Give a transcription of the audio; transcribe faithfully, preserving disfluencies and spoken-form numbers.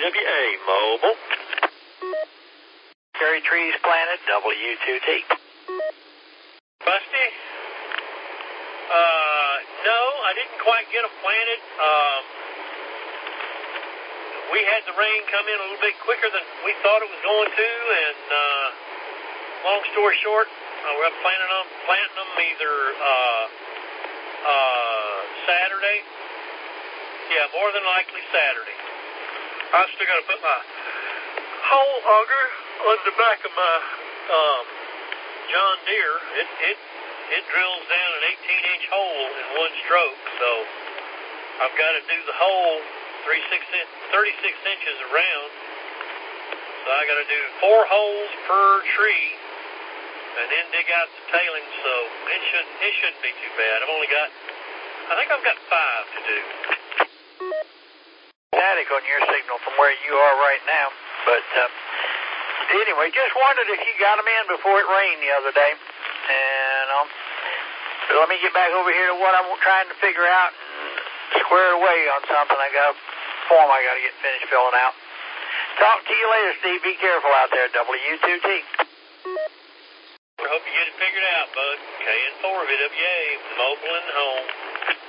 W A, mobile. Cherry trees planted, W two T. Busty? Uh, no, I didn't quite get them planted. Um, we had the rain come in a little bit quicker than we thought it was going to, and uh, long story short, uh, we're planning on planting them either uh, uh, Saturday. Yeah, more than likely Saturday. I'm still going to put my hole auger on the back of my um, John Deere. It it it drills down an eighteen inch hole in one stroke, so I've got to do the hole thirty-six inches around. So I got to do four holes per tree, and then dig out the tailings. So it should it shouldn't be too bad. I've only got I think I've got five to do. Static on your signal from where you are right now, but um, anyway, just wondered if you got them in before it rained the other day. And um, let me get back over here to what I'm trying to figure out and square away on something. I got a form I got to get finished filling out. Talk to you later, Steve. Be careful out there, W two T. I hope you get it figured out, bud. K N four V W A, mobile and home.